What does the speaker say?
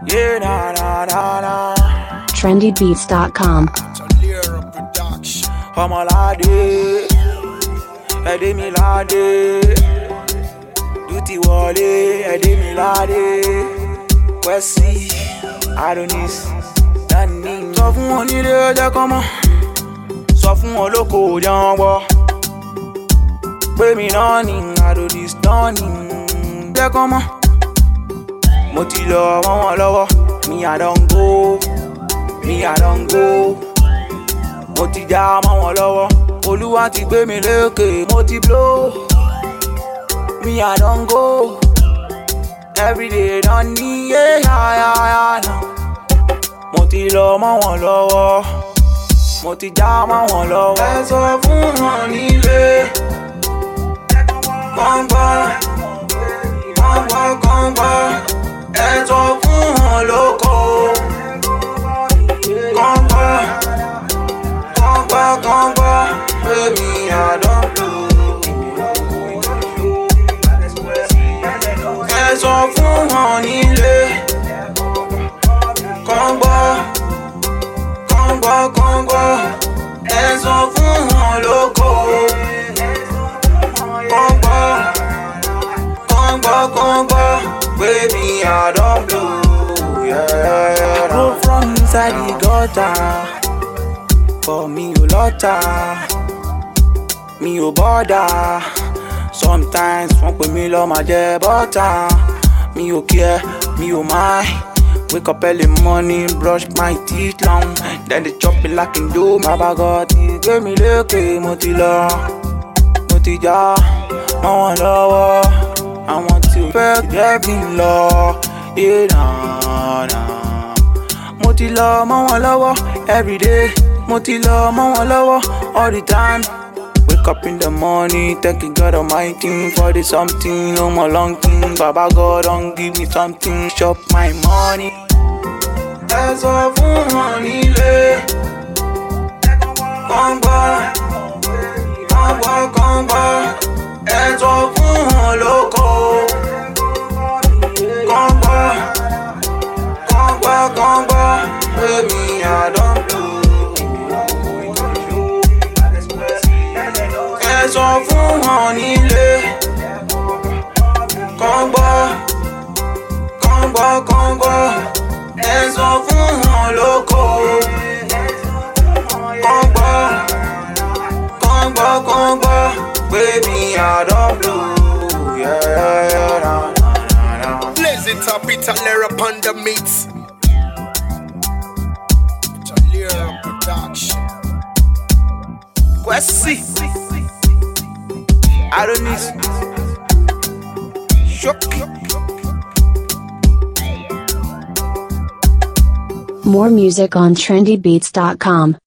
Yeah, na na na na. trendybeats.com. Ọmọ ládé, ẹ̀dẹ́ mi ládé. Duty wọlé, ẹ̀dẹ́ mi ládé. Kwesi, Adonis, Dani. Sọ fún wọn nílé ọjọ́ kan mọ́. Sọ fún wọn lóko jẹun wọ. Pé mi náà ní Adonis náà ní. Jẹ́ kan mọ́. Mo ti lọ mọ́ wọn lọ́wọ́. Me I don't go. Mo ti já mọ́ wọn lọ́wọ́. Olúwa ti gbé mi lékè. Mo ti blow. Me I don't go. Everyday don't need no. Mo ti lọ mọ́ wọn lọ́wọ́. Mo ti já mọ́ wọn lọ́wọ́. Ẹ sọ fún wọn nílé. Kọ́ńgbọ́. Ẹ sọ fún wọn lóko. Kọ́ńgbọ́. Baby I don't blow. Ẹ sọ fún wọn nílé. Kọ́ńgbọ́. Ẹ sọ fún wọn lóko. Kọ́ńgbọ́. Baby I don't blow. Yeah. Grow from inside the gutter. For me you lotta. Me you bother. Sometimes wọ́n pè mí lọ́ máa jẹ bọ́tà. Me you care, me you mind. Wake up early morning, brush my teeth long. Then they chop it like in dough. Baba God, he gave me lékè. Mo ti lọ, mo ti já mọ́ wọn lọ́wọ́. Àwọn tí ó fẹ́ jẹ́ kí n lọ. Mo ti lọ mọ́ wọn lọ́wọ́. Everyday, mo ti lọ mọ́ wọn lọ́wọ́. All the time. Wake up in the morning, thanking God Almighty for the something, no more long thing. Baba God don't give me something, chop my money. Ẹ sọ fún wọn nílé. Kọ́ńgbọ́. Ẹ sọ fún wọn lóko. Kọ́ńgbọ́. Baby I don't blow. Ẹ sọ fún wọn nílé. Kọ́ńgbọ́. Ẹ sọ fún wọn lóko. Kọ́ńgbọ́. Baby I don't blow. Yeah. Blazing top Italera upon the mix. Italera production. Kwesi, Adonis, Shoki. More music on trendybeats.com.